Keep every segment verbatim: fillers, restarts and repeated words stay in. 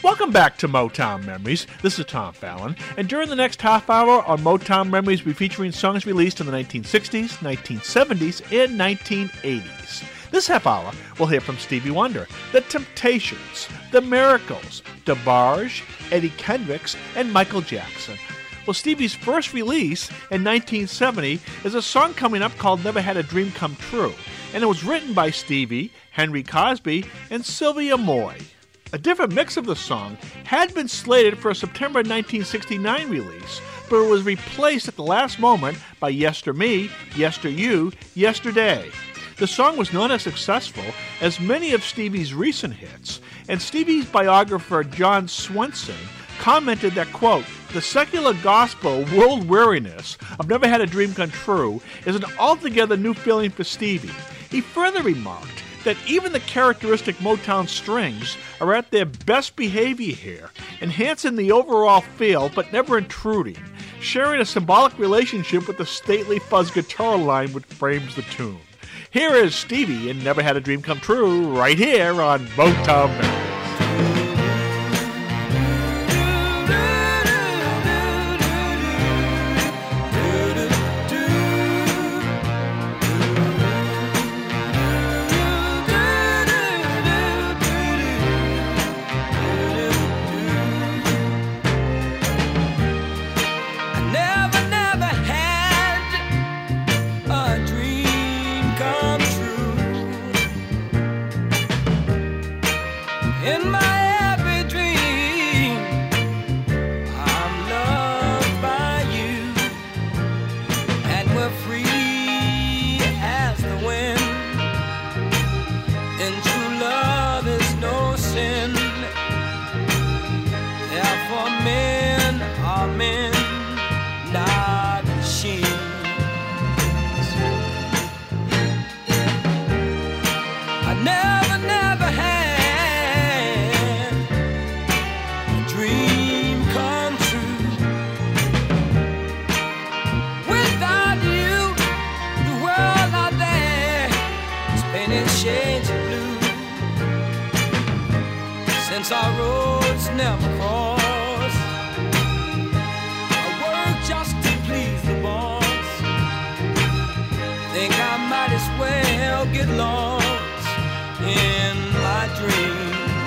Welcome back to Motown Memories. This is Tom Fallon, and during the next half hour on Motown Memories, we'll be featuring songs released in the nineteen sixties, nineteen seventies, and nineteen eighties. This half hour, we'll hear from Stevie Wonder, The Temptations, The Miracles, DeBarge, Eddie Kendricks, and Michael Jackson. Well, Stevie's first release in nineteen seventy is a song coming up called Never Had a Dream Come True, and it was written by Stevie, Henry Cosby, and Sylvia Moy. A different mix of the song had been slated for a September nineteen sixty-nine release, but it was replaced at the last moment by Yester Me, Yester You, Yesterday. The song was not as successful as many of Stevie's recent hits, and Stevie's biographer John Swenson commented that, quote, the secular gospel world weariness of Never Had a Dream Come True is an altogether new feeling for Stevie. He further remarked that even the characteristic Motown strings are at their best behavior here, enhancing the overall feel but never intruding, sharing a symbolic relationship with the stately fuzz guitar line which frames the tune. Here is Stevie in Never Had a Dream Come True, right here on Motown Memories. Our roads never cross. I work just to please the boss. Think I might as well get lost in my dreams.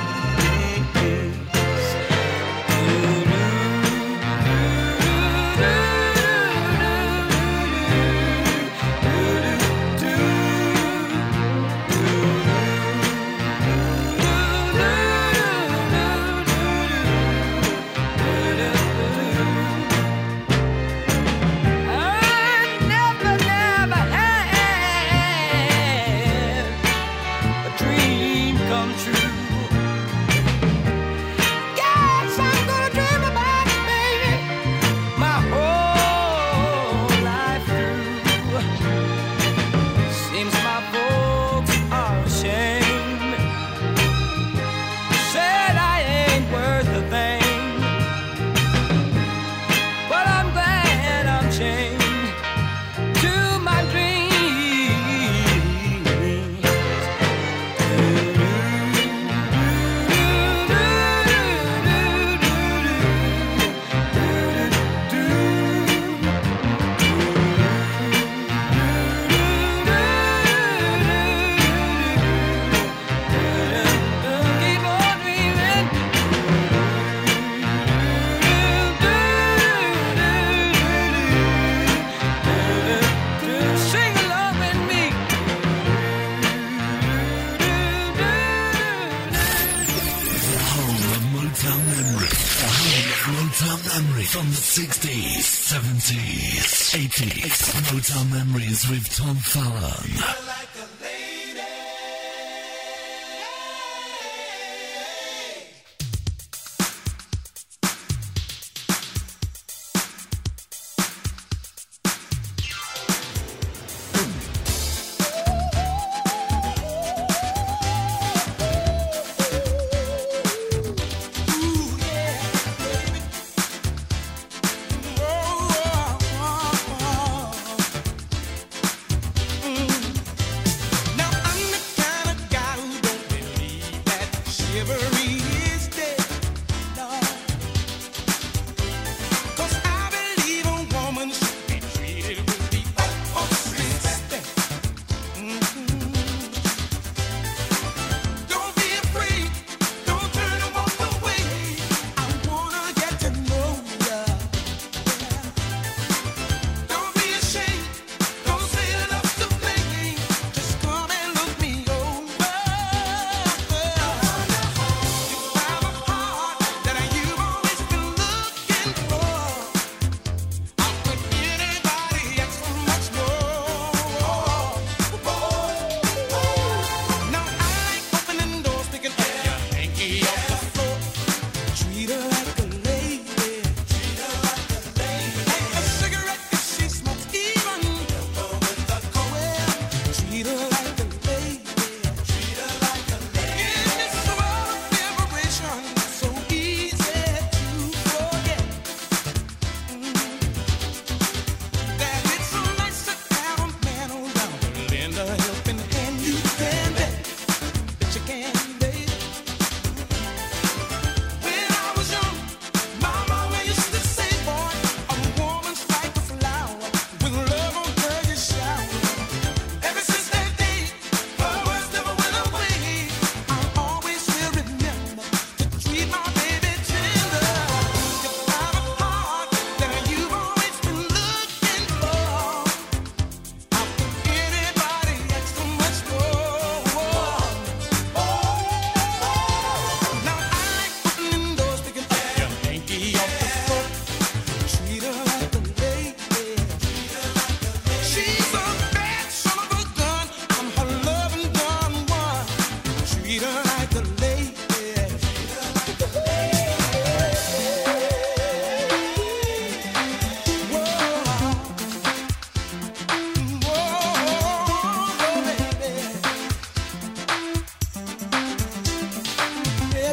From the sixties, seventies, eighties, Motown Memories with Tom Fallon.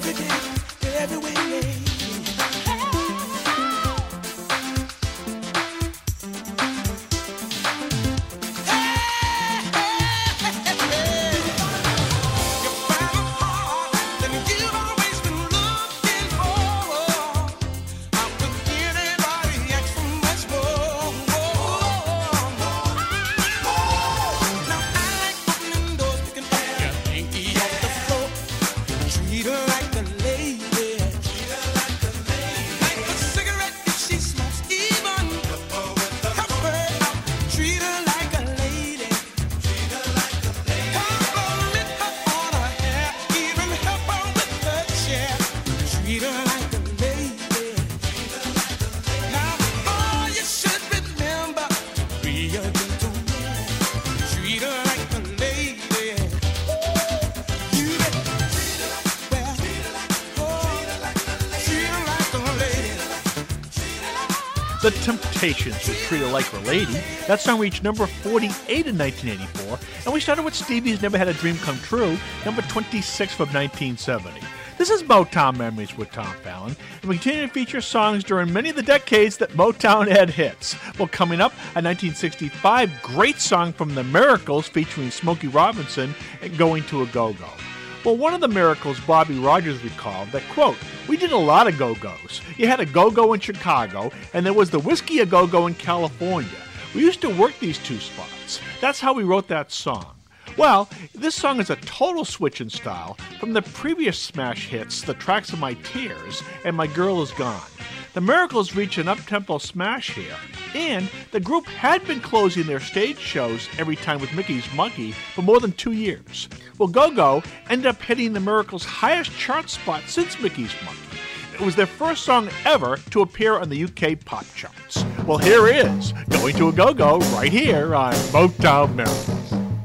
every day, every way. The Temptations with Treat Her Like a Lady. That song reached number forty-eight in nineteen eighty-four, and we started with Stevie's Never Had a Dream Come True, number twenty-six from nineteen seventy. This is Motown Memories with Tom Fallon, and we continue to feature songs during many of the decades that Motown had hits. Well, coming up, a nineteen sixty-five great song from The Miracles featuring Smokey Robinson and Going to a Go-Go. Well, one of the Miracles, Bobby Rogers, recalled that, quote, "We did a lot of go-go's. You had a go-go in Chicago, and there was the Whiskey A Go-Go in California. We used to work these two spots. That's how we wrote that song." Well, this song is a total switch in style from the previous smash hits, The Tracks of My Tears and My Girl Is Gone. The Miracles reached an up-tempo smash here, and the group had been closing their stage shows every time with Mickey's Monkey for more than two years. Well, Go-Go ended up hitting the Miracles' highest chart spot since Mickey's Monkey. It was their first song ever to appear on the U K pop charts. Well, here is Going to a Go-Go right here on Motown Miracles.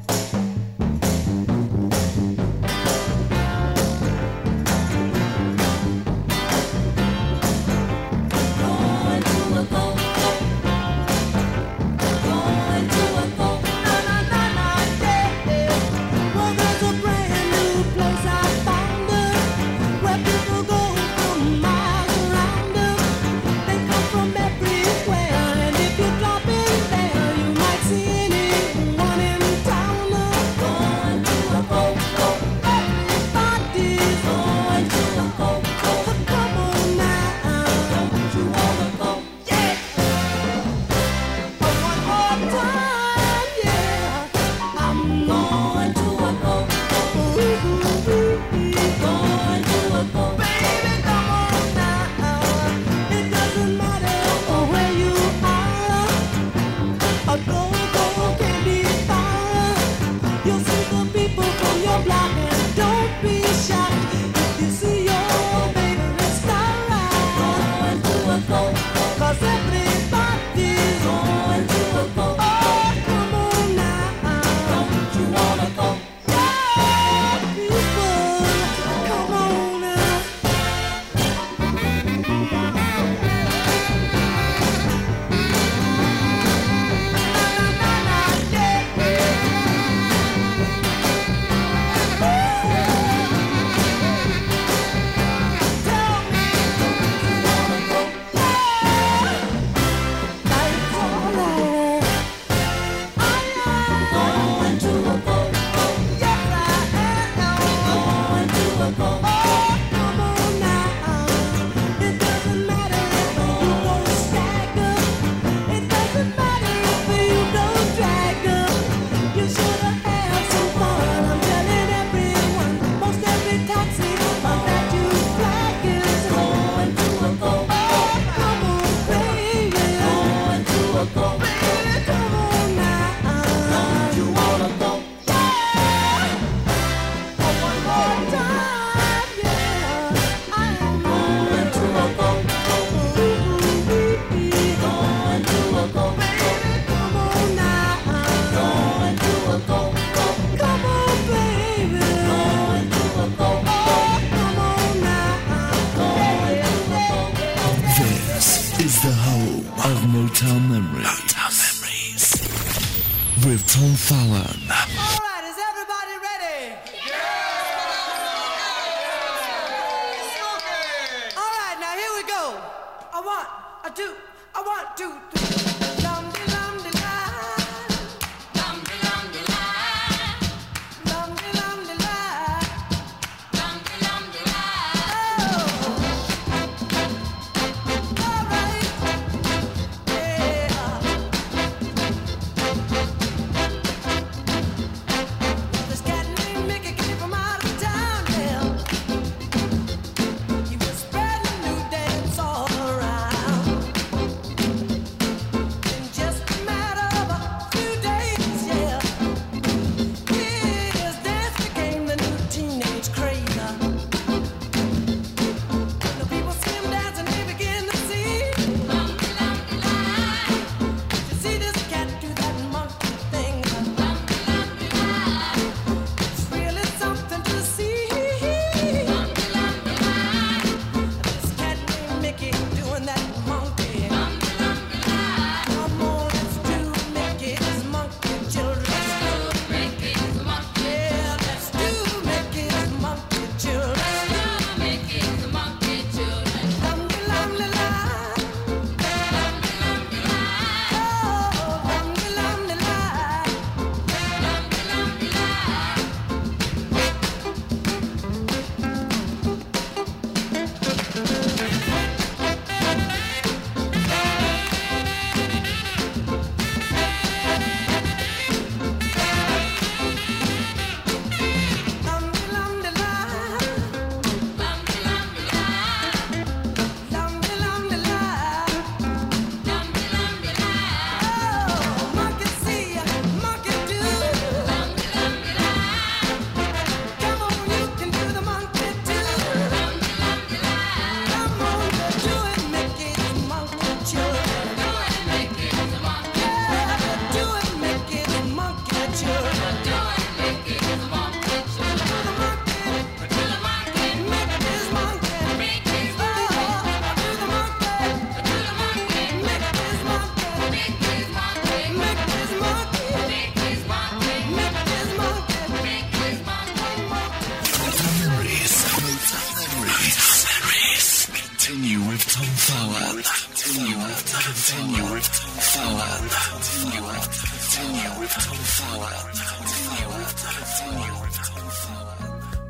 Motown Memories. Motown Memories. With Tom Fallon. All right, is everybody ready? Yeah! want, I do, I want to, three. Lum de lum de la. Lum de lum de la. Lum de lum de la. Lum de lum de la. Oh. All right. Yeah. This cat named Mickey came from out of town, yeah. He was spreading new dance all around. In just a matter of a few days, yeah, his dance became the new teenage craze. When the people see him dancing, they begin to see. Monkey, monkey, lie. You see this cat do that monkey thing. Monkey, monkey, lie. It's really something to see. Monkey, monkey, lie. This cat named Mickey doing that monkey. Monkey, monkey, lie. Come on, let's do Mickey's monkey children. Let's do Mickey's monkey. Yeah, let's do Mickey's monkey children. Let's do Mickey's monkey children. Lumdy, lumdy, la. Lumdy, lumdy, la. Oh, lumdy, lumdy, la. Lumdy, lumdy, la. Lumdy, lumdy, la. Lumdy, lumdy, la. Lumdy, lumdy, la. Lumdy, lumdy, la. Oh, monkey see, monkey do. Lumdy, lumdy, la. Come on, you can do the monkey too. Lumdy, lumdy, la. Come on, do it, Mickey's monkey children. Do it, Mickey's monkey. Yeah, do it, Mickey's monkey children. Do it, Mickey's monkey children. Do the monkey, do the monkey, Mickey's monkey. Mickey's monkey. Oh, do the monkey, do the monkey, Mickey's monkey. Mickey's monkey. Mickey's monkey. Mickey's monkey. Mickey's monkey. Mickey's monkey. Memories. Memories. Memories. Continue with Tom Fallon. Continue with Continue with Tom Fallon. Continue with Continue with Tom Fallon. Continue with Continue with Tom Fallon.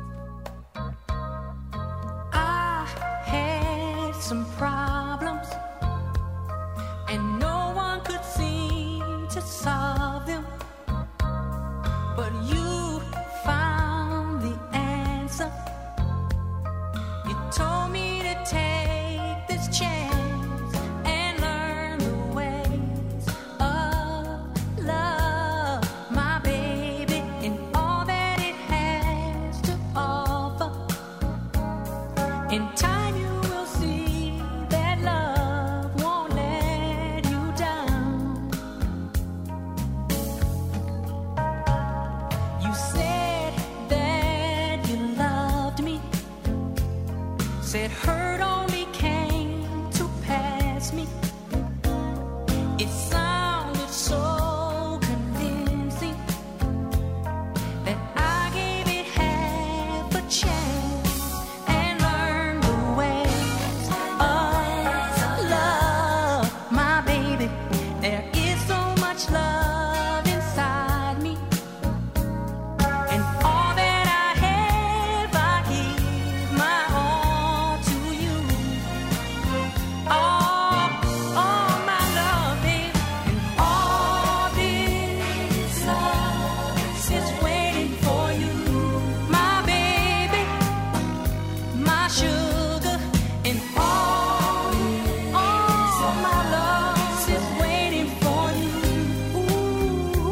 I had some problems, and no one could seem to solve them. But you found the answer. You told me to take this chance and learn the ways of love, my baby, and all that it has to offer. In time you will see that love won't let you down. You said that you loved me, said hurt only came to pass me. It sounded so convincing that I gave it half a chance and learned the ways of love, my baby. There is so much love inside me, and all that I have, I give my all to you. All, all my love, baby, and all this love is waiting for you, my baby, my sugar, and all, all my love is waiting for you. Ooh.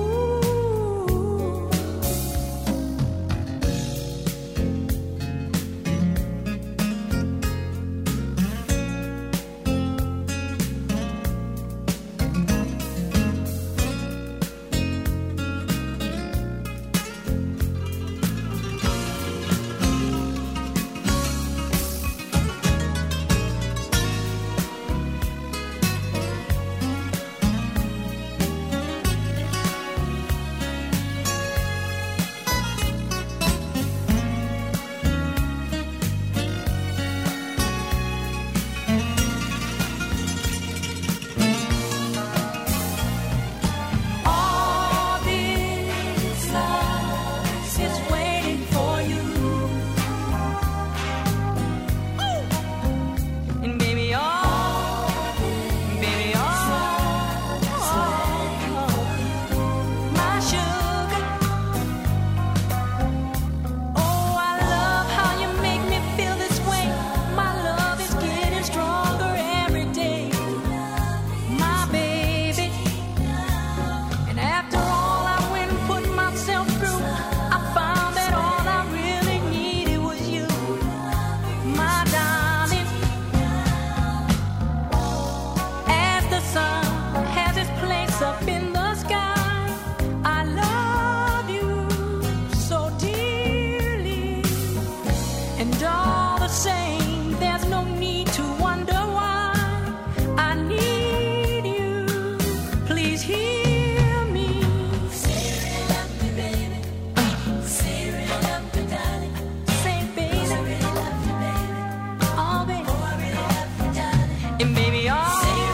the same. There's no need to wonder why. I need you. Please hear me. Say it up, me baby. Say it up, me darling. Say, baby. I really love you, baby. Oh, baby. Oh, I really love you, darling. And baby, oh.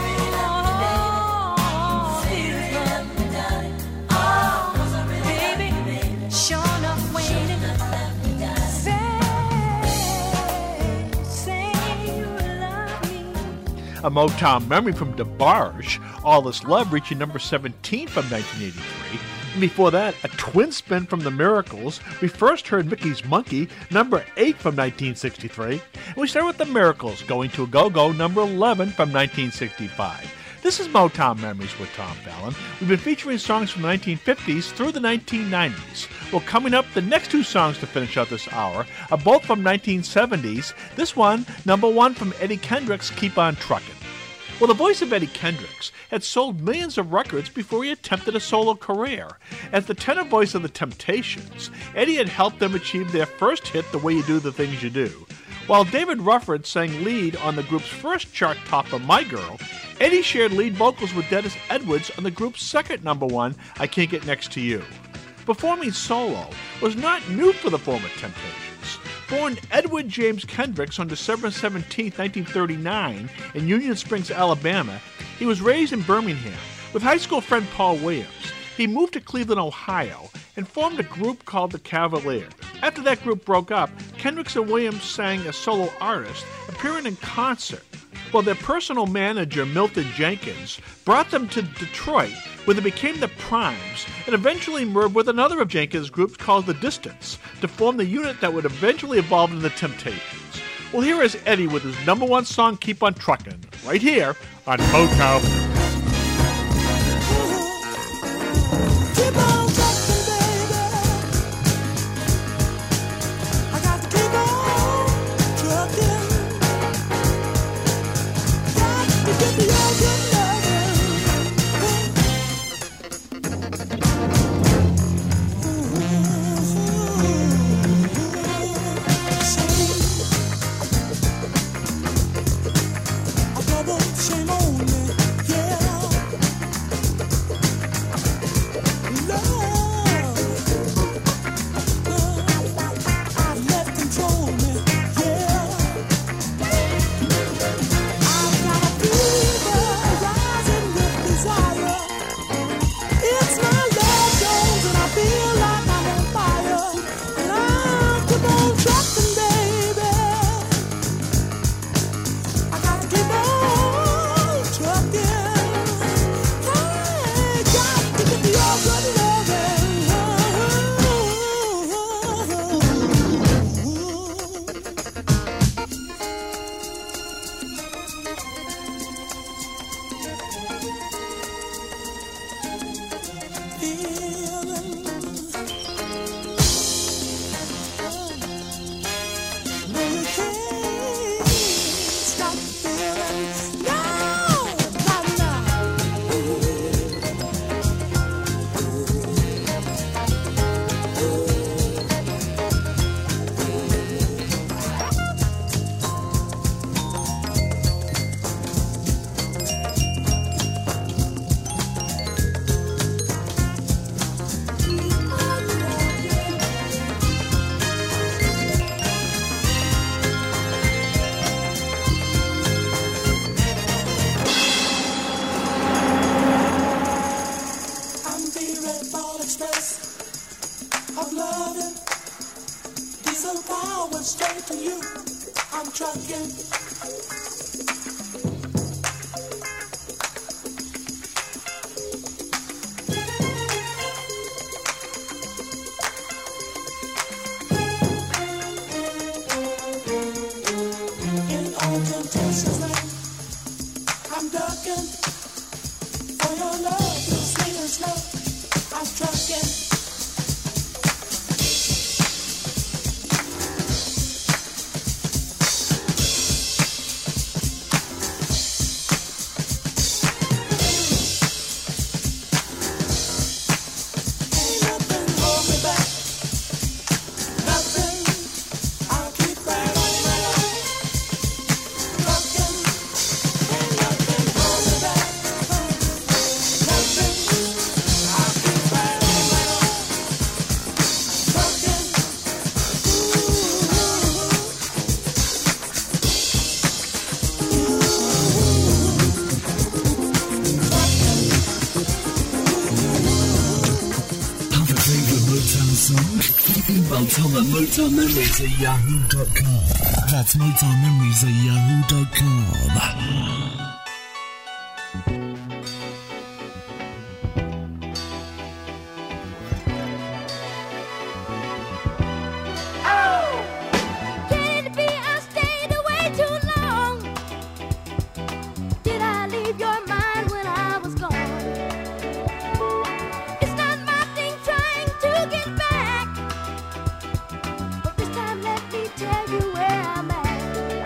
A Motown memory from DeBarge, All This Love, reaching number seventeen from nineteen eighty-three. And before that, a twin spin from The Miracles. We first heard Mickey's Monkey, number eight from nineteen sixty-three. And we start with The Miracles, Going to a Go-Go, number eleven from nineteen sixty-five. This is Motown Memories with Tom Fallon. We've been featuring songs from the nineteen fifties through the nineteen nineties. Well, coming up, the next two songs to finish out this hour are both from nineteen seventies. This one, number one from Eddie Kendricks, Keep On Truckin'. Well, the voice of Eddie Kendricks had sold millions of records before he attempted a solo career. As the tenor voice of the Temptations, Eddie had helped them achieve their first hit, The Way You Do the Things You Do. While David Rufford sang lead on the group's first chart topper, My Girl, Eddie shared lead vocals with Dennis Edwards on the group's second number one, I Can't Get Next to You. Performing solo was not new for the former Temptations. Born Edward James Kendricks on December seventeenth, nineteen thirty-nine, in Union Springs, Alabama, he was raised in Birmingham. With high school friend Paul Williams, he moved to Cleveland, Ohio, and formed a group called the Cavaliers. After that group broke up, Kendricks and Williams sang as solo artists, appearing in concert. Well, their personal manager, Milton Jenkins, brought them to Detroit, where they became the Primes, and eventually merged with another of Jenkins' groups called The Distance, to form the unit that would eventually evolve into the Temptations. Well, here is Eddie with his number one song, Keep On Truckin', right here on Motown. Keep on truckin', baby. I got to keep on truckin'. Got to get the old good lovin'. A double shame on me, yeah. at Motown Memories at yahoo dot com. That's Motown Memories at yahoo dot com. Can it be I stayed away too long? Did I leave your mind when I was gone? It's not my thing trying to get back, but this time let me tell you where I'm at.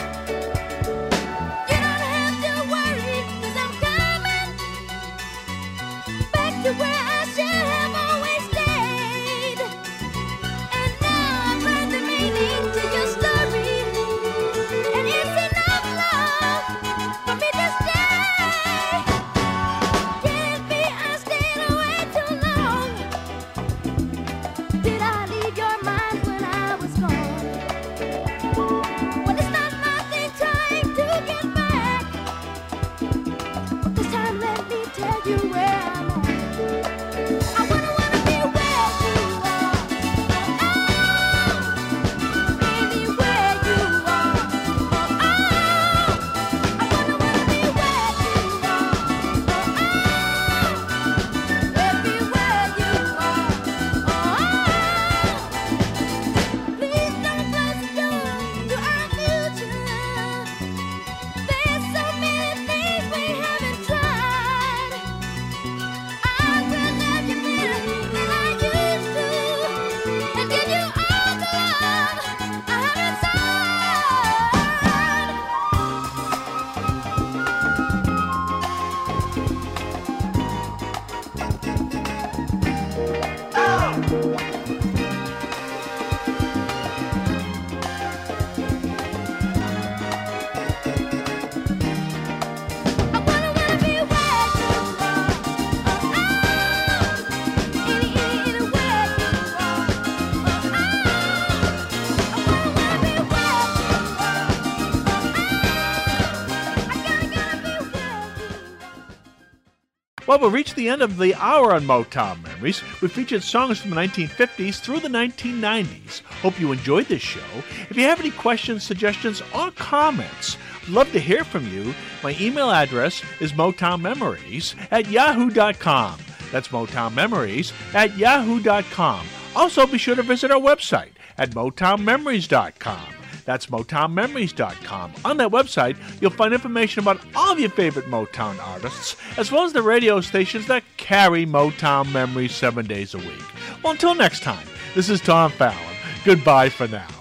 You don't have to worry, 'cause I'm coming back to where I should have always stayed. And now I've learned the meaning to your story, and it's enough love for me to stay. Can't be I stayed away too long. Did I leave your mind when I was gone? Well, it's not my thing trying to get back, but this time let me tell you where I'm at. I wanna wanna be where you are. Oh, baby, where you are. Oh, oh, I wanna wanna be where you are. Oh, oh, baby, where you are. Oh, please don't close the door to our future. There's so many things we haven't tried. I will love you better than I used to, and give you all the love I have inside. I wanna wanna be where you are. Oh, oh, any any where you are. Oh, oh, I wanna wanna be where you are. Oh, oh, I gotta gotta be where you are. Well, we've reached the end of the hour on Motown Memories. We've featured songs from the nineteen fifties through the nineteen nineties. Hope you enjoyed this show. If you have any questions, suggestions, or comments, I'd love to hear from you. My email address is motownmemories at yahoo dot com. That's Motown Memories at yahoo dot com. Also, be sure to visit our website at motown memories dot com. That's motown memories dot com. On that website, you'll find information about all of your favorite Motown artists, as well as the radio stations that carry Motown Memories seven days a week. Well, until next time, this is Tom Fallon. Goodbye for now.